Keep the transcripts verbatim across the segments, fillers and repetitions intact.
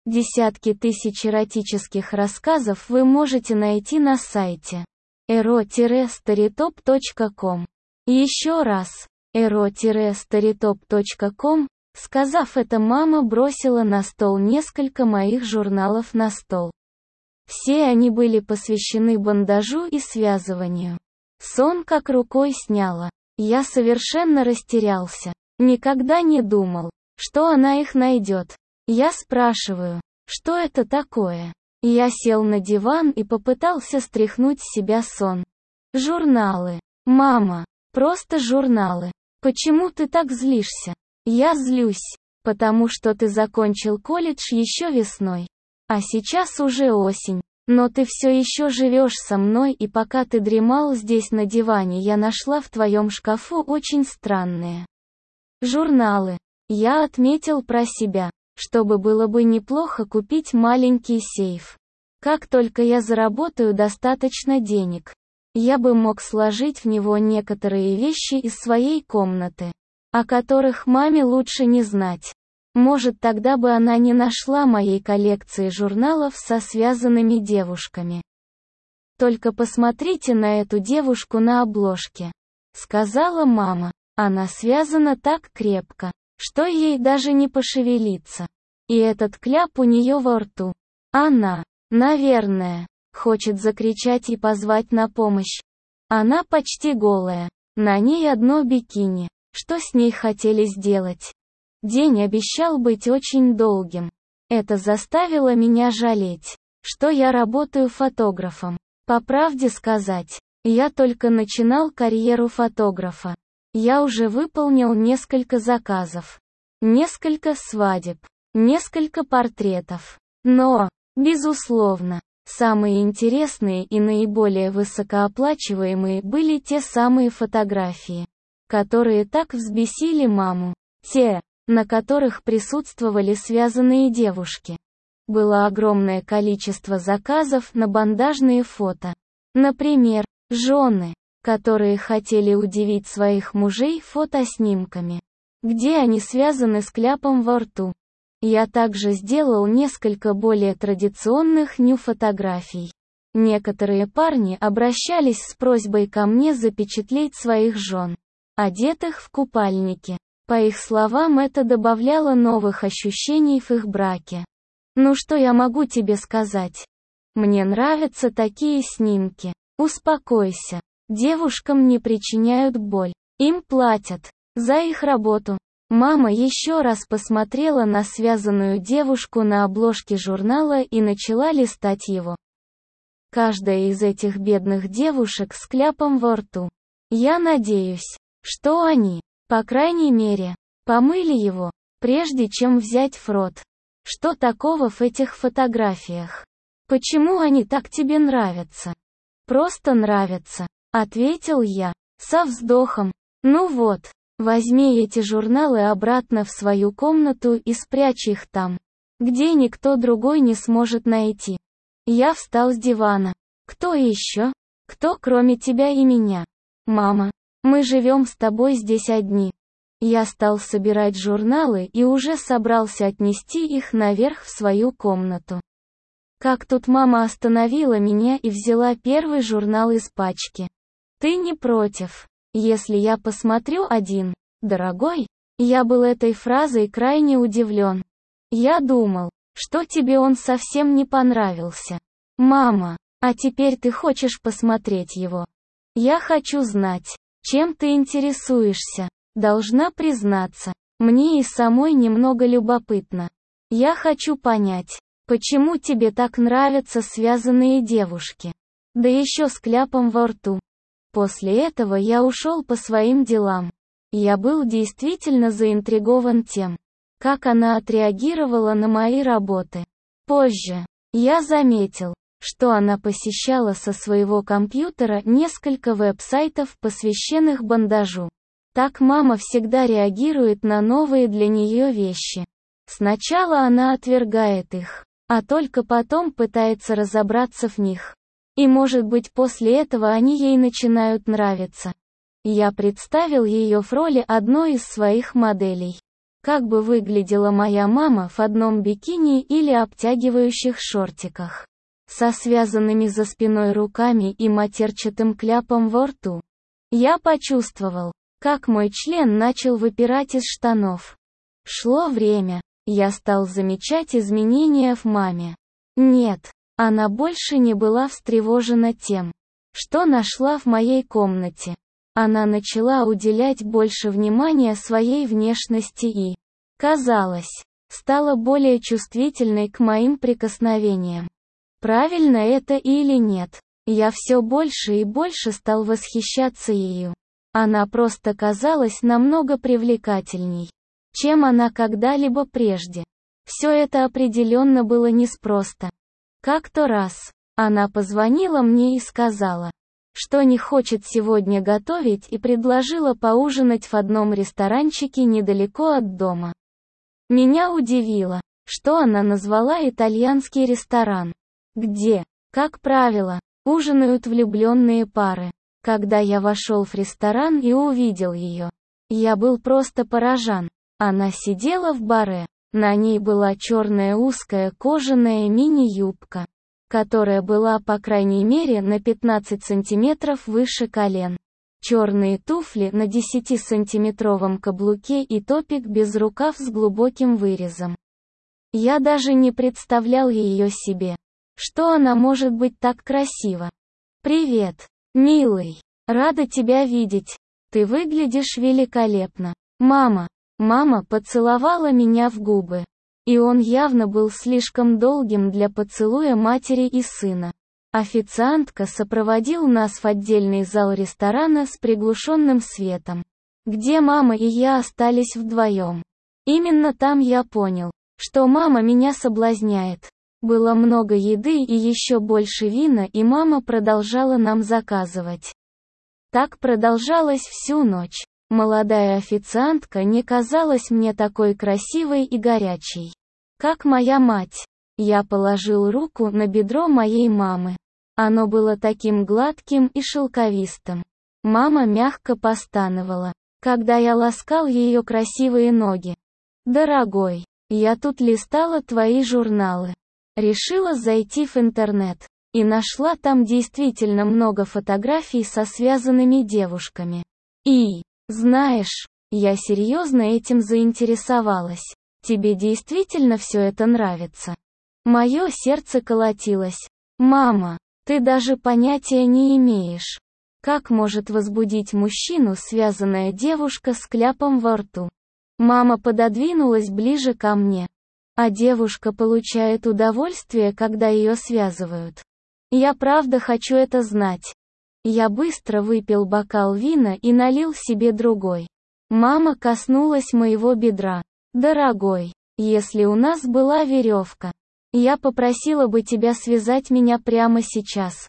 Десятки тысяч эротических рассказов вы можете найти на сайте эро старитоп точка ком. Еще раз, эро старитоп точка ком. Сказав это, мама бросила на стол несколько моих журналов на стол. Все они были посвящены бандажу и связыванию. Сон как рукой сняло. Я совершенно растерялся. Никогда не думал, что она их найдет. Я спрашиваю, что это такое? Я сел на диван и попытался стряхнуть с себя сон. Журналы. Мама, просто журналы. Почему ты так злишься? Я злюсь, потому что ты закончил колледж еще весной. А сейчас уже осень. Но ты все еще живешь со мной, и пока ты дремал здесь на диване, я нашла в твоем шкафу очень странные журналы. Я отметил про себя, чтобы было бы неплохо купить маленький сейф. Как только я заработаю достаточно денег, я бы мог сложить в него некоторые вещи из своей комнаты, о которых маме лучше не знать. Может, тогда бы она не нашла моей коллекции журналов со связанными девушками. «Только посмотрите на эту девушку на обложке», — сказала мама. Она связана так крепко, что ей даже не пошевелиться. И этот кляп у нее во рту. Она, наверное, хочет закричать и позвать на помощь. Она почти голая, на ней одно бикини. Что с ней хотели сделать? День обещал быть очень долгим. Это заставило меня жалеть, что я работаю фотографом. По правде сказать, я только начинал карьеру фотографа. Я уже выполнил несколько заказов, несколько свадеб, несколько портретов. Но, безусловно, самые интересные и наиболее высокооплачиваемые были те самые фотографии, которые так взбесили маму. Те, на которых присутствовали связанные девушки. Было огромное количество заказов на бандажные фото. Например, жены, которые хотели удивить своих мужей фотоснимками, где они связаны с кляпом во рту. Я также сделал несколько более традиционных ню-фотографий. Некоторые парни обращались с просьбой ко мне запечатлеть своих жен, одетых в купальники. По их словам, это добавляло новых ощущений в их браке. Ну что я могу тебе сказать? Мне нравятся такие снимки. Успокойся. Девушкам не причиняют боль. Им платят за их работу. Мама еще раз посмотрела на связанную девушку на обложке журнала и начала листать его. Каждая из этих бедных девушек с кляпом во рту. Я надеюсь, что они, по крайней мере, помыли его, прежде чем взять в рот. Что такого в этих фотографиях? Почему они так тебе нравятся? Просто нравятся, ответил я, со вздохом. Ну вот, возьми эти журналы обратно в свою комнату и спрячь их там, где никто другой не сможет найти. Я встал с дивана. Кто еще? Кто кроме тебя и меня? Мама, мы живем с тобой здесь одни. Я стал собирать журналы и уже собрался отнести их наверх в свою комнату. Как тут мама остановила меня и взяла первый журнал из пачки. Ты не против, если я посмотрю один, дорогой? Я был этой фразой крайне удивлен. Я думал, что тебе он совсем не понравился. Мама, а теперь ты хочешь посмотреть его? Я хочу знать, чем ты интересуешься. Должна признаться, мне и самой немного любопытно. Я хочу понять, почему тебе так нравятся связанные девушки. Да еще с кляпом во рту. После этого я ушел по своим делам. Я был действительно заинтригован тем, как она отреагировала на мои работы. Позже, я заметил, что она посещала со своего компьютера несколько веб-сайтов, посвященных бандажу. Так мама всегда реагирует на новые для нее вещи. Сначала она отвергает их, а только потом пытается разобраться в них. И может быть после этого они ей начинают нравиться. Я представил ее в роли одной из своих моделей. Как бы выглядела моя мама в одном бикини или обтягивающих шортиках, со связанными за спиной руками и матерчатым кляпом во рту. Я почувствовал, как мой член начал выпирать из штанов. Шло время, я стал замечать изменения в маме. Нет, она больше не была встревожена тем, что нашла в моей комнате. Она начала уделять больше внимания своей внешности и, казалось, стала более чувствительной к моим прикосновениям. Правильно это или нет? Я все больше и больше стал восхищаться ею. Она просто казалась намного привлекательней, чем она когда-либо прежде. Все это определенно было неспросто. Как-то раз, она позвонила мне и сказала, что не хочет сегодня готовить, и предложила поужинать в одном ресторанчике недалеко от дома. Меня удивило, что она назвала итальянский ресторан, где, как правило, ужинают влюбленные пары. Когда я вошел в ресторан и увидел ее, я был просто поражен. Она сидела в баре, на ней была черная узкая кожаная мини-юбка, которая была по крайней мере на пятнадцать сантиметров выше колен, черные туфли на десятисантиметровом каблуке и топик без рукав с глубоким вырезом. Я даже не представлял ее себе. Что она может быть так красива? «Привет, милый. Рада тебя видеть. Ты выглядишь великолепно. Мама». Мама поцеловала меня в губы. И он явно был слишком долгим для поцелуя матери и сына. Официантка сопроводил нас в отдельный зал ресторана с приглушенным светом, где мама и я остались вдвоем. Именно там я понял, что мама меня соблазняет. Было много еды и еще больше вина, и мама продолжала нам заказывать. Так продолжалось всю ночь. Молодая официантка не казалась мне такой красивой и горячей, как моя мать. Я положил руку на бедро моей мамы. Оно было таким гладким и шелковистым. Мама мягко постановала, когда я ласкал ее красивые ноги. «Дорогой, я тут листала твои журналы. Решила зайти в интернет. И нашла там действительно много фотографий со связанными девушками. И, знаешь, я серьезно этим заинтересовалась. Тебе действительно все это нравится?» Мое сердце колотилось. «Мама, ты даже понятия не имеешь, как может возбудить мужчину связанная девушка с кляпом во рту». Мама пододвинулась ближе ко мне. «А девушка получает удовольствие, когда ее связывают. Я правда хочу это знать». Я быстро выпил бокал вина и налил себе другой. Мама коснулась моего бедра. «Дорогой, если у нас была веревка, я попросила бы тебя связать меня прямо сейчас».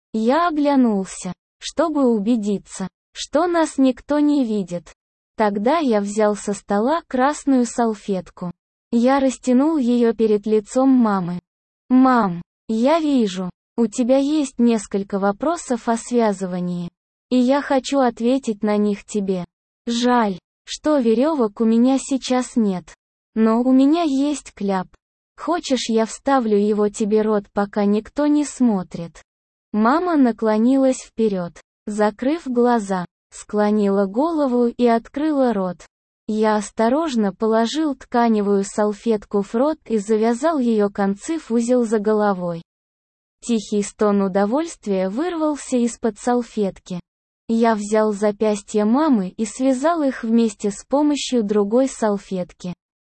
Я оглянулся, чтобы убедиться, что нас никто не видит. Тогда я взял со стола красную салфетку. Я растянул ее перед лицом мамы. «Мам, я вижу, у тебя есть несколько вопросов о связывании, и я хочу ответить на них тебе. Жаль, что веревок у меня сейчас нет. Но у меня есть кляп. Хочешь, я вставлю его тебе в рот, пока никто не смотрит?» Мама наклонилась вперед, закрыв глаза, склонила голову и открыла рот. Я осторожно положил тканевую салфетку в рот и завязал ее концы в узел за головой. Тихий стон удовольствия вырвался из-под салфетки. Я взял запястья мамы и связал их вместе с помощью другой салфетки.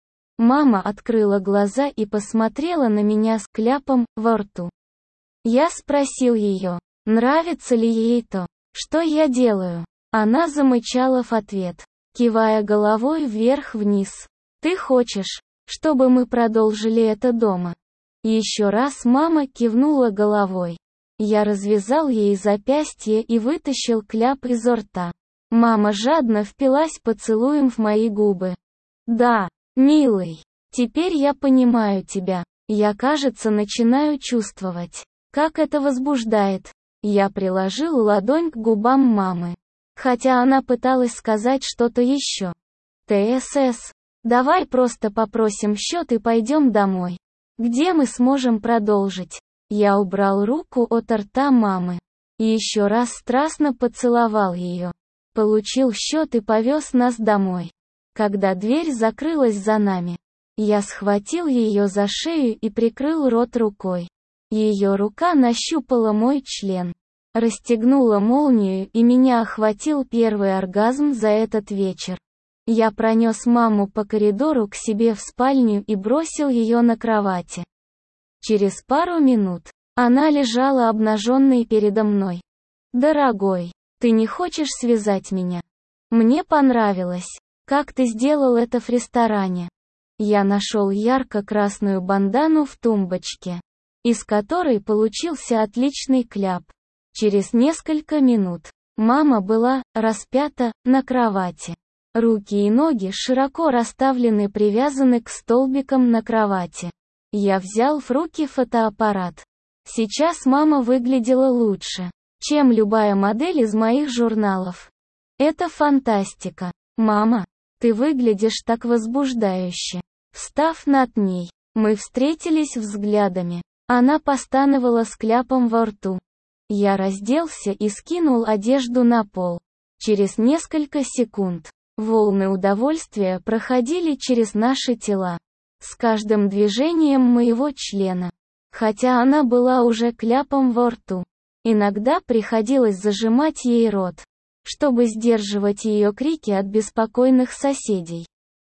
Мама открыла глаза и посмотрела на меня с кляпом во рту. Я спросил ее, нравится ли ей то, что я делаю. Она замычала в ответ, кивая головой вверх-вниз. «Ты хочешь, чтобы мы продолжили это дома?» Еще раз мама кивнула головой. Я развязал ей запястье и вытащил кляп изо рта. Мама жадно впилась поцелуем в мои губы. «Да, милый, теперь я понимаю тебя. Я, кажется, начинаю чувствовать, как это возбуждает». Я приложил ладонь к губам мамы, хотя она пыталась сказать что-то еще. «ТСС, Давай просто попросим счет и пойдем домой. Где мы сможем продолжить? Я убрал руку от рта мамы. И еще раз страстно поцеловал ее. Получил счет и повез нас домой. Когда дверь закрылась за нами, я схватил ее за шею и прикрыл рот рукой. Ее рука нащупала мой член, расстегнула молнию, и меня охватил первый оргазм за этот вечер. Я пронес маму по коридору к себе в спальню и бросил ее на кровати. Через пару минут она лежала обнаженной передо мной. «Дорогой, ты не хочешь связать меня? Мне понравилось, как ты сделал это в ресторане». Я нашел ярко-красную бандану в тумбочке, из которой получился отличный кляп. Через несколько минут мама была распята на кровати. Руки и ноги широко расставлены, привязаны к столбикам на кровати. Я взял в руки фотоаппарат. Сейчас мама выглядела лучше, чем любая модель из моих журналов. Это фантастика. Мама, ты выглядишь так возбуждающе. Встав над ней, мы встретились взглядами. Она постановала с кляпом во рту. Я разделся и скинул одежду на пол. Через несколько секунд волны удовольствия проходили через наши тела. С каждым движением моего члена, хотя она была уже кляпом во рту, иногда приходилось зажимать ей рот, чтобы сдерживать ее крики от беспокойных соседей.